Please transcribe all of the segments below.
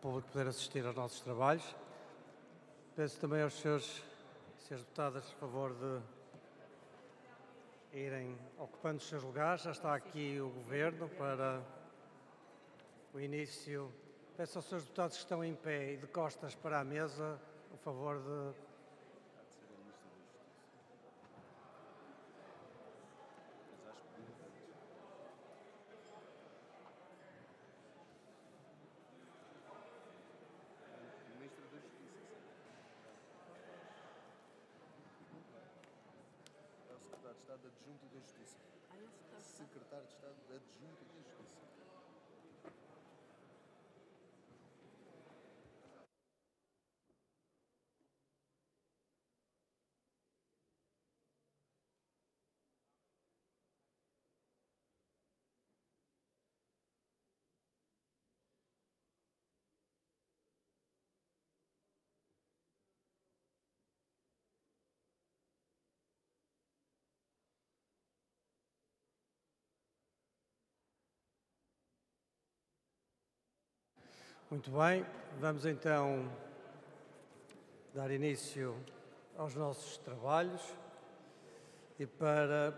público poder assistir aos nossos trabalhos. Peço também aos senhores deputados a favor de irem ocupando os seus lugares. Já está aqui o Governo para o início. Peço aos senhores deputados que estão em pé e de costas para a mesa o favor de... Secretário de Estado Adjunto da Justiça. Secretário de Estado Adjunto da Justiça. Muito bem, vamos então dar início aos nossos trabalhos e para...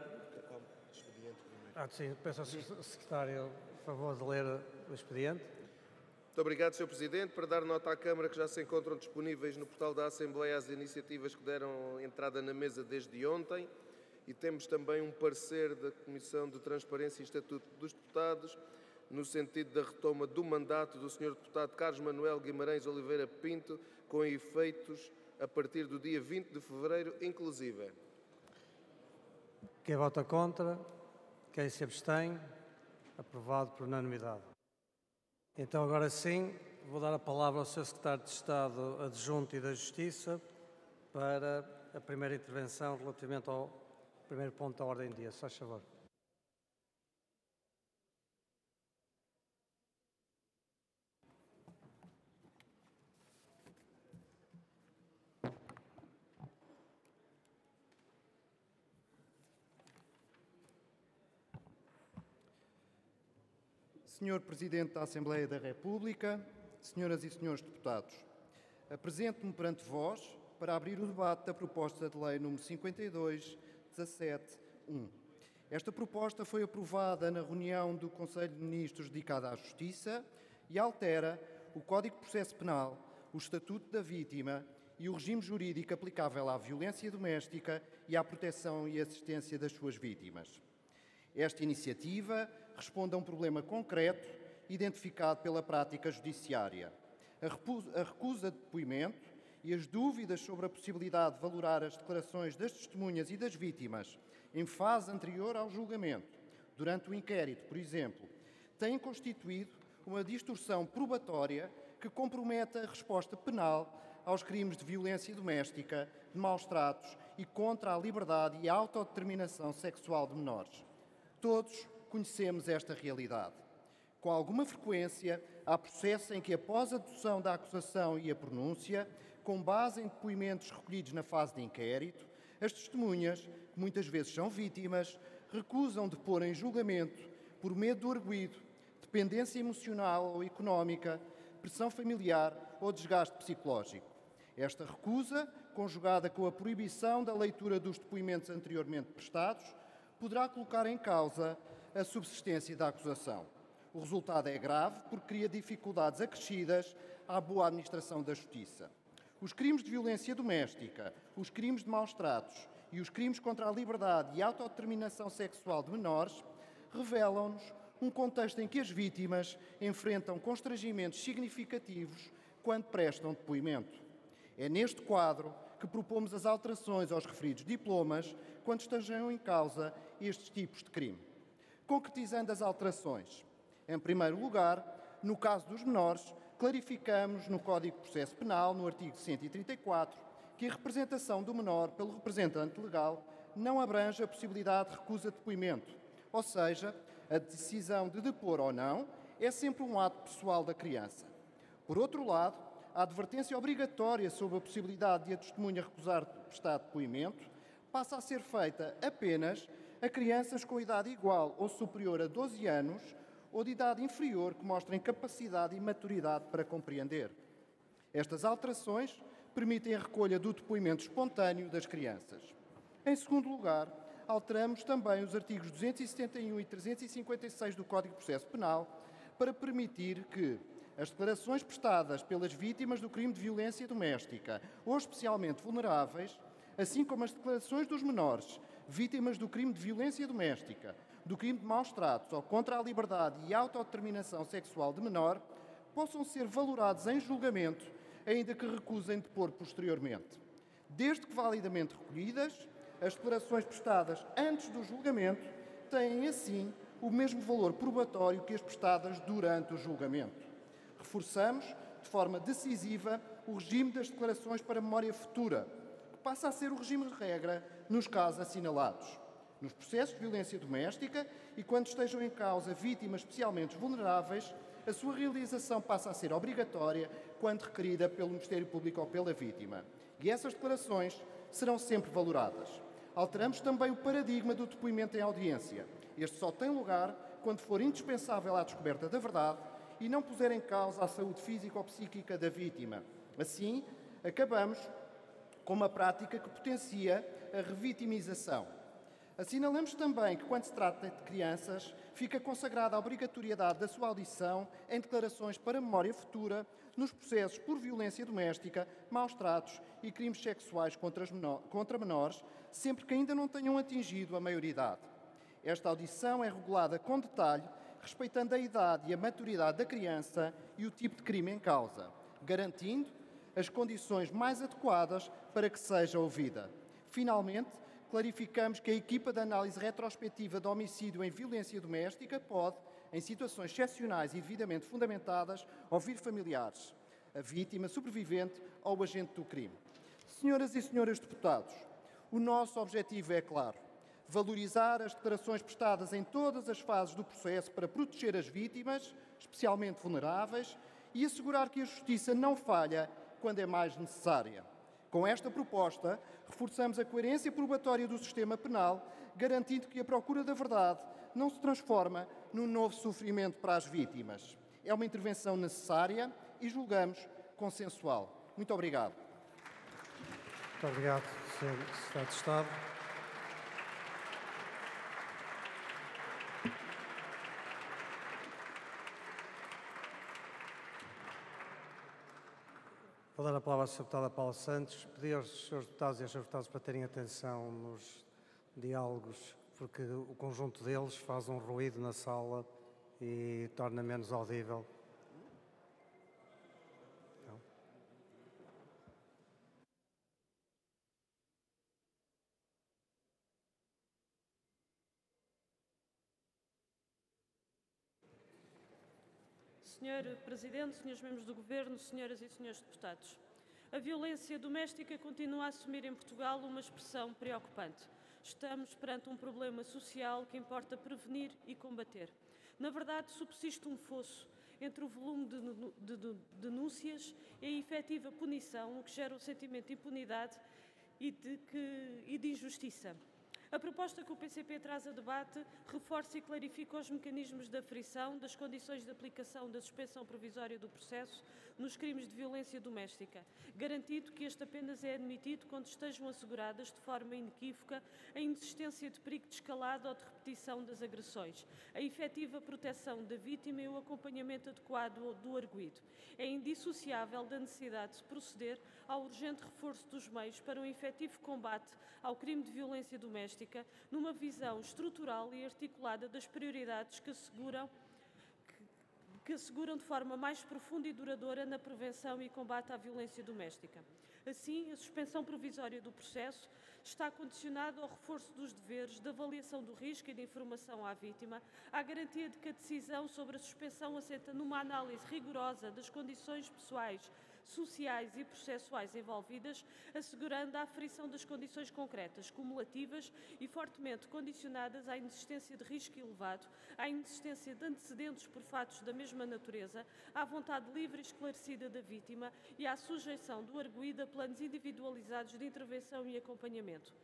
sim, peço ao Sr. Secretário, por favor, de ler o expediente. Muito obrigado, Sr. Presidente. Para dar nota à Câmara que já se encontram disponíveis no portal da Assembleia as iniciativas que deram entrada na mesa desde ontem e temos também um parecer da Comissão de Transparência e Estatuto dos Deputados no sentido da retoma do mandato do Sr. Deputado Carlos Manuel Guimarães Oliveira Pinto, com efeitos a partir do dia 20 de fevereiro, inclusive. Quem vota contra? Quem se abstém? Aprovado por unanimidade. Então, agora sim, vou dar a palavra ao Sr. Secretário de Estado Adjunto e da Justiça para a primeira intervenção relativamente ao primeiro ponto da ordem do dia. Se faz favor. Senhor Presidente da Assembleia da República, senhoras e senhores deputados, apresento-me perante vós para abrir o debate da proposta de lei número 52/17-1. Esta proposta foi aprovada na reunião do Conselho de Ministros dedicada à Justiça e altera o Código de Processo Penal, o Estatuto da Vítima e o regime jurídico aplicável à violência doméstica e à proteção e assistência das suas vítimas. Esta iniciativa responde a um problema concreto identificado pela prática judiciária. A recusa de depoimento e as dúvidas sobre a possibilidade de valorar as declarações das testemunhas e das vítimas em fase anterior ao julgamento, durante o inquérito, por exemplo, têm constituído uma distorção probatória que compromete a resposta penal aos crimes de violência doméstica, de maus-tratos e contra a liberdade e a autodeterminação sexual de menores. Todos conhecemos esta realidade. Com alguma frequência, há processos em que, após a dedução da acusação e a pronúncia, com base em depoimentos recolhidos na fase de inquérito, as testemunhas, que muitas vezes são vítimas, recusam depor em julgamento por medo do arguido, dependência emocional ou económica, pressão familiar ou desgaste psicológico. Esta recusa, conjugada com a proibição da leitura dos depoimentos anteriormente prestados, poderá colocar em causa a subsistência da acusação. O resultado é grave porque cria dificuldades acrescidas à boa administração da justiça. Os crimes de violência doméstica, os crimes de maus-tratos e os crimes contra a liberdade e a autodeterminação sexual de menores revelam-nos um contexto em que as vítimas enfrentam constrangimentos significativos quando prestam depoimento. É neste quadro que propomos as alterações aos referidos diplomas quando estejam em causa estes tipos de crime. Concretizando as alterações. Em primeiro lugar, no caso dos menores, clarificamos no Código de Processo Penal, no artigo 134, que a representação do menor pelo representante legal não abrange a possibilidade de recusa de depoimento, ou seja, a decisão de depor ou não é sempre um ato pessoal da criança. Por outro lado, a advertência obrigatória sobre a possibilidade de a testemunha recusar de prestar depoimento passa a ser feita apenas a crianças com idade igual ou superior a 12 anos ou de idade inferior que mostrem capacidade e maturidade para compreender. Estas alterações permitem a recolha do depoimento espontâneo das crianças. Em segundo lugar, alteramos também os artigos 271 e 356 do Código de Processo Penal para permitir que as declarações prestadas pelas vítimas do crime de violência doméstica ou especialmente vulneráveis, assim como as declarações dos menores, vítimas do crime de violência doméstica, do crime de maus tratos ou contra a liberdade e autodeterminação sexual de menor, possam ser valorados em julgamento, ainda que recusem depor posteriormente. Desde que validamente recolhidas, as declarações prestadas antes do julgamento têm, assim, o mesmo valor probatório que as prestadas durante o julgamento. Reforçamos, de forma decisiva, o regime das declarações para memória futura, que passa a ser o regime de regra nos casos assinalados. Nos processos de violência doméstica e quando estejam em causa vítimas especialmente vulneráveis, a sua realização passa a ser obrigatória quando requerida pelo Ministério Público ou pela vítima. E essas declarações serão sempre valoradas. Alteramos também o paradigma do depoimento em audiência. Este só tem lugar quando for indispensável à descoberta da verdade e não puser em causa a saúde física ou psíquica da vítima. Assim, acabamos com uma prática que potencia a revitimização. Assinalamos também que, quando se trata de crianças, fica consagrada a obrigatoriedade da sua audição em declarações para memória futura nos processos por violência doméstica, maus tratos e crimes sexuais contra menores, sempre que ainda não tenham atingido a maioridade. Esta audição é regulada com detalhe, respeitando a idade e a maturidade da criança e o tipo de crime em causa, garantindo as condições mais adequadas para que seja ouvida. Finalmente, clarificamos que a equipa de análise retrospectiva de homicídio em violência doméstica pode, em situações excepcionais e devidamente fundamentadas, ouvir familiares, a vítima, sobrevivente ou o agente do crime. Senhoras e senhores deputados, o nosso objetivo é claro: valorizar as declarações prestadas em todas as fases do processo para proteger as vítimas, especialmente vulneráveis, e assegurar que a justiça não falha quando é mais necessária. Com esta proposta, reforçamos a coerência probatória do sistema penal, garantindo que a procura da verdade não se transforma num novo sofrimento para as vítimas. É uma intervenção necessária e, julgamos, consensual. Muito obrigado. Muito obrigado, Sr. Secretário de Estado. Vou dar a palavra à Sra. Deputada Paula Santos. Pedir aos Srs. Deputados e às Sras. Deputadas para terem atenção nos diálogos, porque o conjunto deles faz um ruído na sala e torna menos audível. Senhor Presidente, senhores membros do Governo, senhoras e senhores deputados, a violência doméstica continua a assumir em Portugal uma expressão preocupante. Estamos perante um problema social que importa prevenir e combater. Na verdade, subsiste um fosso entre o volume de denúncias e a efetiva punição, o que gera um sentimento de impunidade e de injustiça. A proposta que o PCP traz a debate reforça e clarifica os mecanismos de aferição das condições de aplicação da suspensão provisória do processo nos crimes de violência doméstica, garantindo que este apenas é admitido quando estejam asseguradas de forma inequívoca a inexistência de perigo de escalada ou de repetição das agressões, a efetiva proteção da vítima e o acompanhamento adequado do arguido. É indissociável da necessidade de proceder ao urgente reforço dos meios para um efetivo combate ao crime de violência doméstica, numa visão estrutural e articulada das prioridades que asseguram de forma mais profunda e duradoura na prevenção e combate à violência doméstica. Assim, a suspensão provisória do processo está condicionada ao reforço dos deveres de avaliação do risco e de informação à vítima, à garantia de que a decisão sobre a suspensão assenta numa análise rigorosa das condições pessoais, sociais e processuais envolvidas, assegurando a aferição das condições concretas, cumulativas e fortemente condicionadas à inexistência de risco elevado, à inexistência de antecedentes por fatos da mesma natureza, à vontade livre e esclarecida da vítima e à sujeição do arguido a planos individualizados de intervenção e acompanhamento.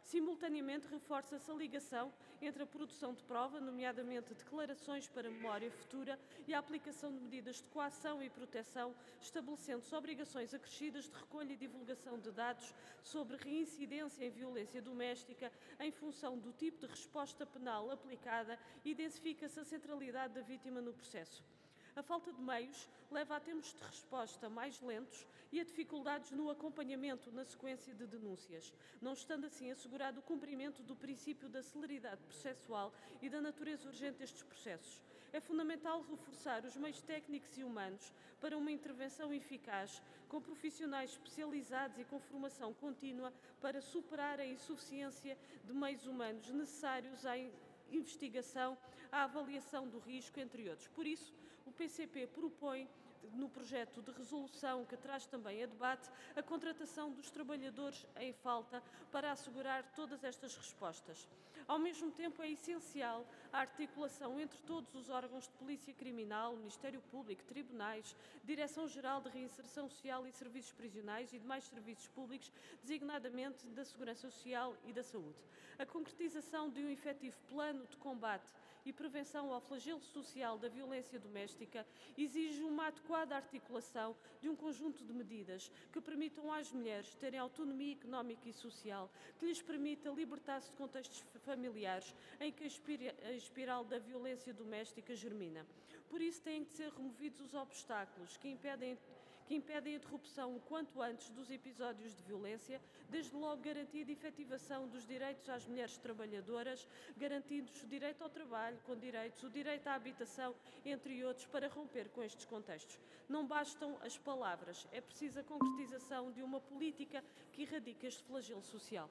Simultaneamente, reforça-se a ligação entre a produção de prova, nomeadamente declarações para memória futura, e a aplicação de medidas de coação e proteção, estabelecendo-se obrigações acrescidas de recolha e divulgação de dados sobre reincidência em violência doméstica em função do tipo de resposta penal aplicada e intensifica-se a centralidade da vítima no processo. A falta de meios leva a tempos de resposta mais lentos e a dificuldades no acompanhamento na sequência de denúncias, não estando assim assegurado o cumprimento do princípio da celeridade processual e da natureza urgente destes processos. É fundamental reforçar os meios técnicos e humanos para uma intervenção eficaz, com profissionais especializados e com formação contínua para superar a insuficiência de meios humanos necessários à investigação, à avaliação do risco, entre outros. Por isso, o PCP propõe, no projeto de resolução que traz também a debate, a contratação dos trabalhadores em falta para assegurar todas estas respostas. Ao mesmo tempo, é essencial a articulação entre todos os órgãos de polícia criminal, Ministério Público, tribunais, Direção-Geral de Reinserção Social e Serviços Prisionais e demais serviços públicos, designadamente da Segurança Social e da Saúde. A concretização de um efetivo plano de combate e prevenção ao flagelo social da violência doméstica exige uma adequada articulação de um conjunto de medidas que permitam às mulheres terem autonomia económica e social, que lhes permita libertar-se de contextos familiares em que a espiral da violência doméstica germina. Por isso têm de ser removidos os obstáculos que impedem a interrupção o quanto antes dos episódios de violência, desde logo garantir a efetivação dos direitos às mulheres trabalhadoras, garantindo-lhes o direito ao trabalho, com direitos, o direito à habitação, entre outros, para romper com estes contextos. Não bastam as palavras, é preciso a concretização de uma política que erradique este flagelo social.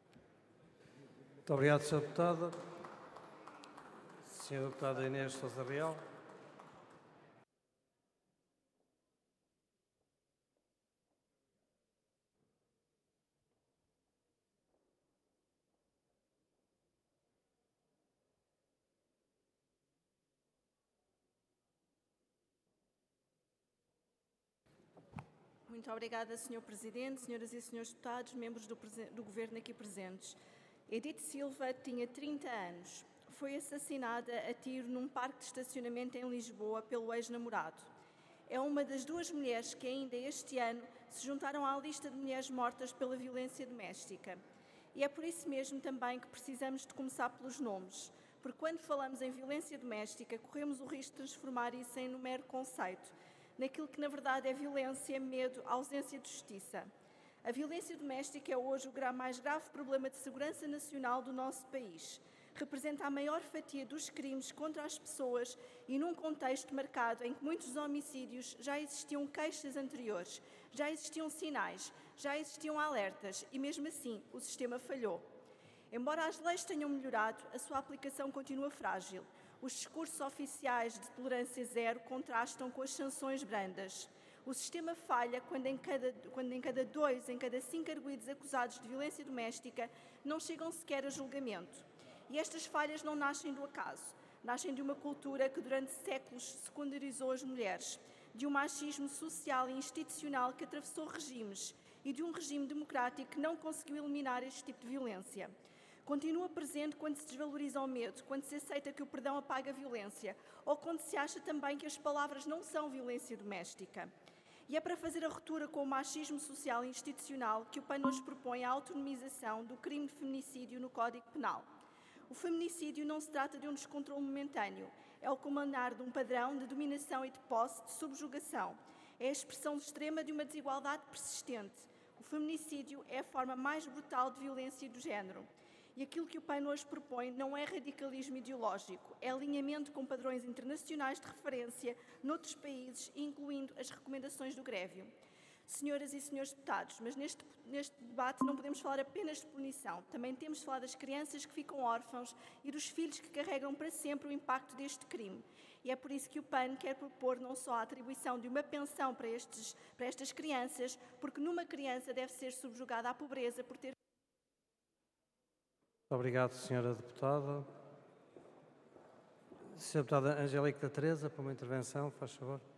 Muito obrigado, Sra. Deputada. Sra. Deputada Inês Sousa Real. Muito obrigada, Sr. Presidente, senhoras e senhores deputados, membros do Governo aqui presentes. Edith Silva tinha 30 anos. Foi assassinada a tiro num parque de estacionamento em Lisboa pelo ex-namorado. É uma das duas mulheres que ainda este ano se juntaram à lista de mulheres mortas pela violência doméstica. E é por isso mesmo também que precisamos de começar pelos nomes, porque quando falamos em violência doméstica, corremos o risco de transformar isso em um mero conceito, naquilo que na verdade é violência, medo, ausência de justiça. A violência doméstica é hoje o mais grave problema de segurança nacional do nosso país. Representa a maior fatia dos crimes contra as pessoas e num contexto marcado em que muitos homicídios já existiam queixas anteriores, já existiam sinais, já existiam alertas e mesmo assim o sistema falhou. Embora as leis tenham melhorado, a sua aplicação continua frágil. Os discursos oficiais de tolerância zero contrastam com as sanções brandas. O sistema falha quando em cada 2 em cada 5 arguidos acusados de violência doméstica não chegam sequer a julgamento. E estas falhas não nascem do acaso. Nascem de uma cultura que durante séculos secundarizou as mulheres, de um machismo social e institucional que atravessou regimes e de um regime democrático que não conseguiu eliminar este tipo de violência. Continua presente quando se desvaloriza o medo, quando se aceita que o perdão apaga a violência, ou quando se acha também que as palavras não são violência doméstica. E é para fazer a ruptura com o machismo social e institucional que o PAN hoje propõe a autonomização do crime de feminicídio no Código Penal. O feminicídio não se trata de um descontrole momentâneo, é o comandar de um padrão de dominação e de posse, de subjugação. É a expressão extrema de uma desigualdade persistente. O feminicídio é a forma mais brutal de violência do género. E aquilo que o PAN hoje propõe não é radicalismo ideológico, é alinhamento com padrões internacionais de referência noutros países, incluindo as recomendações do Grevio. Senhoras e senhores deputados, mas neste debate não podemos falar apenas de punição, também temos de falar das crianças que ficam órfãos e dos filhos que carregam para sempre o impacto deste crime. E é por isso que o PAN quer propor não só a atribuição de uma pensão para estas crianças, porque numa criança deve ser subjugada à pobreza por ter... Obrigado, Sra. Deputada. Sra. Deputada Angélica da Teresa, para uma intervenção, faz favor.